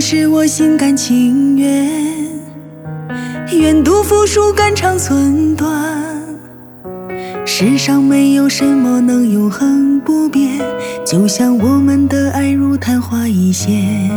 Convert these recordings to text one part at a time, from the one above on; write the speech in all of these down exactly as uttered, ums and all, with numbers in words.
是我心甘情愿，愿赌服输，肝肠寸断。世上没有什么能永恒不变，就像我们的爱如昙花一现。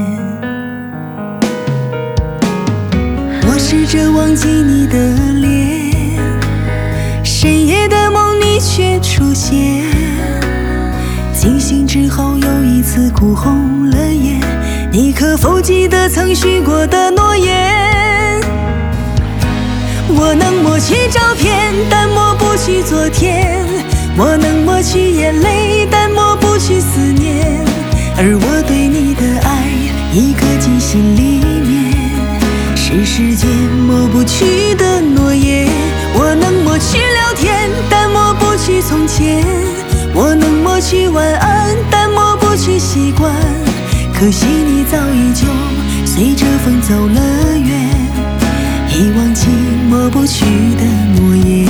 我试着忘记你的脸，深夜的梦你却出现。惊醒之后又一次哭红了眼，你可否记得曾许过的诺言？我能抹去照片，但抹不去昨天。我能抹去眼泪，但抹不去思念。而我对你的爱已刻进心里面，是时间抹不去的诺言。我能抹去聊天，但抹不去从前。我能抹去晚安，但抹不去习惯。可惜你早已就随着风走了远，已忘记抹不去的诺言。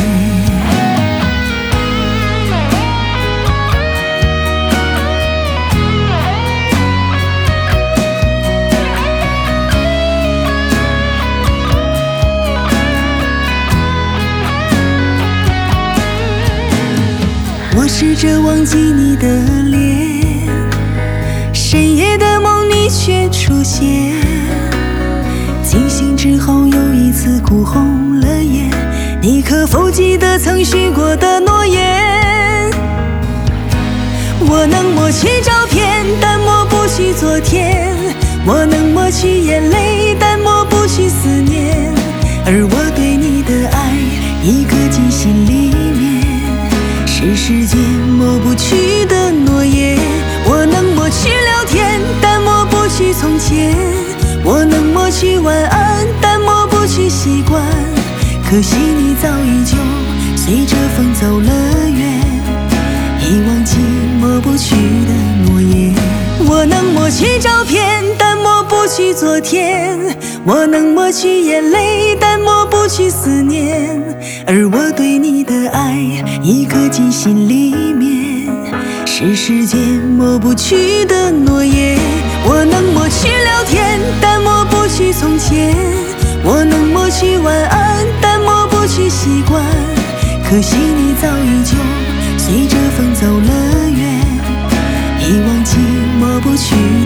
我试着忘记你的脸，深夜的梦你却出现。惊醒之后又一次哭红了眼，你可否记得曾许过的诺言？我能抹去照片，但抹不去昨天。我能抹去眼泪，但抹不去思念。而我对你的爱已刻进心里面，是时间抹不去的诺言。我能抹去聊天，但抹不去从前。我能抹去晚安，但抹不去习惯。可惜你早已就随着风走了远，已忘记抹不去的诺言。我能抹去照片，但抹不去昨天。我能抹去眼泪，但抹不去思念。而我对你的爱已刻进心里面，是时间抹不去的诺言。我能抹去聊天，但抹不去从前。我能抹去晚安，但抹不去习惯。可惜你早已就随着风走了远，已忘记抹不去